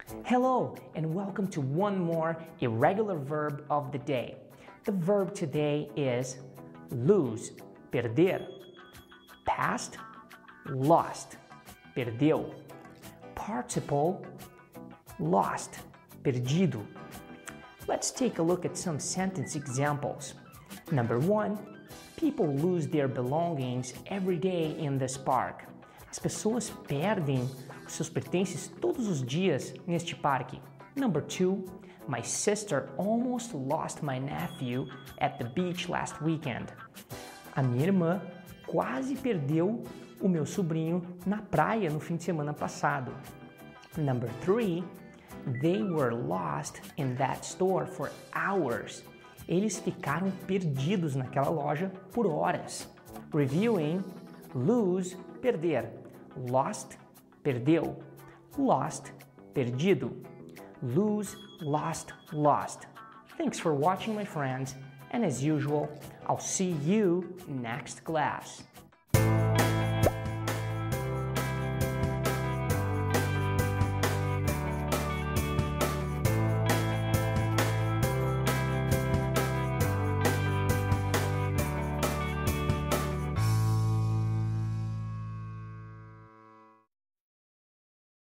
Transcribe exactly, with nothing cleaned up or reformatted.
Hello and welcome to one more irregular verb of the day. The verb today is lose, perder. Past, lost, perdeu. Participle, lost, perdido. Let's take a look at some sentence examples. Number one, people lose their belongings every day in this park. As pessoas perdem os seus pertences todos os dias neste parque. Number two, my sister almost lost my nephew at the beach last weekend. A minha irmã quase perdeu o meu sobrinho na praia no fim de semana passado. Number three, they were lost in that store for hours. Eles ficaram perdidos naquela loja por horas. Reviewing, lose, perder. Lost, perdeu. Lost, perdido. Lose, lost, lost. Thanks for watching, my friends, and as usual, I'll see you next class.